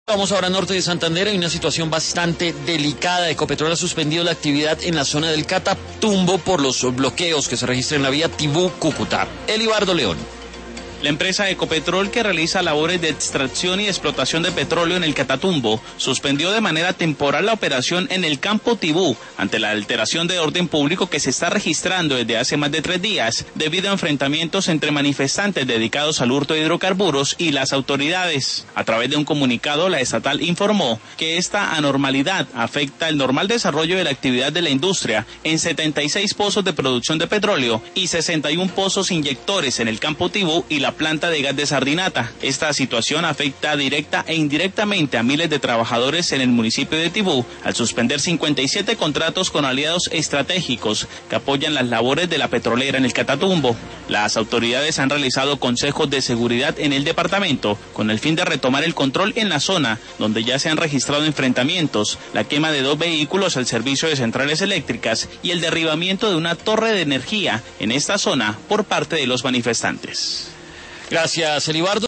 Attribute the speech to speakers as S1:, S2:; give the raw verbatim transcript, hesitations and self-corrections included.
S1: Vamos ahora al norte de Santander. Hay una situación bastante delicada. Ecopetrol ha suspendido la actividad en la zona del Catatumbo por los bloqueos que se registran en la vía Tibú-Cúcuta. Elibardo León.
S2: La empresa Ecopetrol, que realiza labores de extracción y explotación de petróleo en el Catatumbo, suspendió de manera temporal la operación en el campo Tibú ante la alteración de orden público que se está registrando desde hace más de tres días debido a enfrentamientos entre manifestantes dedicados al hurto de hidrocarburos y las autoridades. A través de un comunicado, la estatal informó que esta anormalidad afecta el normal desarrollo de la actividad de la industria en setenta y seis pozos de producción de petróleo y sesenta y uno pozos inyectores en el campo Tibú y la planta de gas de Sardinata. Esta situación afecta directa e indirectamente a miles de trabajadores en el municipio de Tibú al suspender cincuenta y siete contratos con aliados estratégicos que apoyan las labores de la petrolera en el Catatumbo. Las autoridades han realizado consejos de seguridad en el departamento con el fin de retomar el control en la zona donde ya se han registrado enfrentamientos, la quema de dos vehículos al servicio de centrales eléctricas y el derribamiento de una torre de energía en esta zona por parte de los manifestantes.
S1: Gracias, Elibardo.